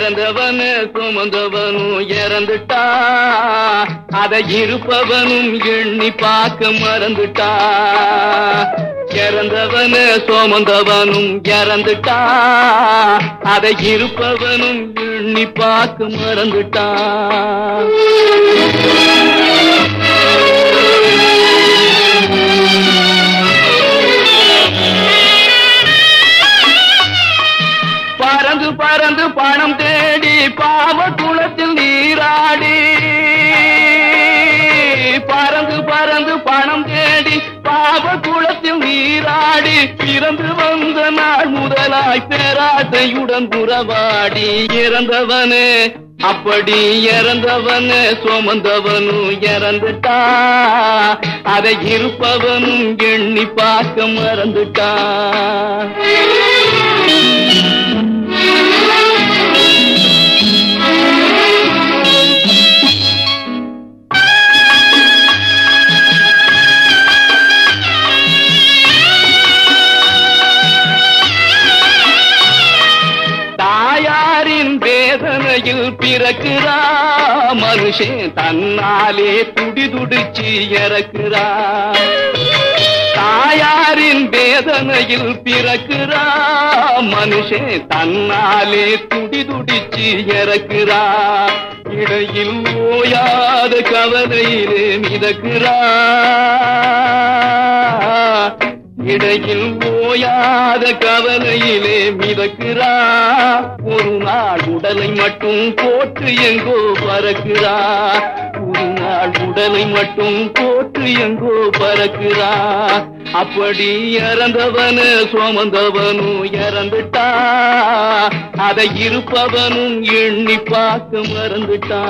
இறந்தவனு சுமந்தவனும் இறந்துட்டா, அதை இருப்பவனும் எண்ணி பார்க்க மறந்துட்டா. இறந்தவனு சுமந்தவனும் இறந்துட்டா, அதை இருப்பவனும் எண்ணி பார்க்க மறந்துட்டா. பறந்து பறந்து பணம் தேடி பாவ குளத்தில் நீராடி, பறந்து பறந்து பணம் தேடி பாவ குளத்தில் நீராடி, பிறந்து வந்த நாள் முதலாய் பேராசையுடன் உறவாடி. இறந்தவனே அப்படி இறந்தவனே சுமந்தவனும் இறந்துட்டா, அதை இருப்பவனும் எண்ணி பார்க்க மறந்துட்டா. தாயாரின் வேதனையில் பிறக்கிறா மனுஷன், தன்னாலே துடி துடிச்சு இறக்கிறா. தாயாரின் வேதனையில் பிறக்கிறா மனுஷன், தன்னாலே துடி துடிச்சு இறக்கிறா. இடையில் ஓயாத கவலையிலே மிதக்கிறா, இடையில் ஓயாத கவலையிலே மிதக்கிறா. ஒரு நாள் உடலை மட்டும் போட்டு எங்கோ பறக்கிறா, ஒரு நாள் உடலை மட்டும் போட்டு எங்கோ பறக்கிறா. அப்படி இறந்தவனு சுமந்தவனும் இறந்துட்டா, அதை இருப்பவனும் எண்ணி பார்க்க மறந்துட்டா.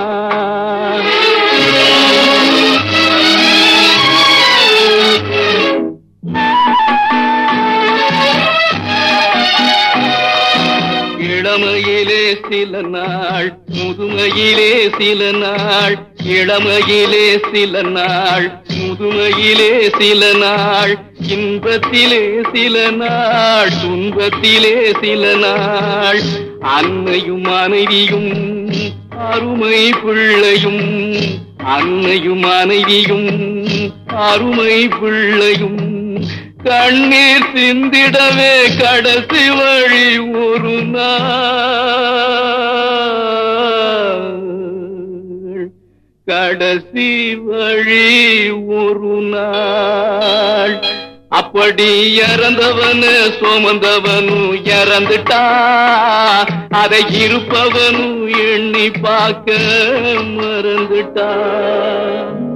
இளமையிலே சில நாள், முதுமையிலே சில நாள், இளமையிலே சில நாள், முதுமையிலே சில நாள், இன்பத்திலே சில நாள், துன்பத்திலே சில நாள். அன்னையும் மனைவியும் அருமை பிள்ளையும், அன்னையும் மனைவியும் அருமை பிள்ளையும் கண்ணீர் சிந்திடவே கடைசி வழி ஒரு நாள், கடைசி வழி ஒரு நாள். அப்படி இறந்தவனு சுமந்தவனும் இறந்துட்டா, அதை இருப்பவனும் எண்ணி பார்க்க மறந்துட்டா.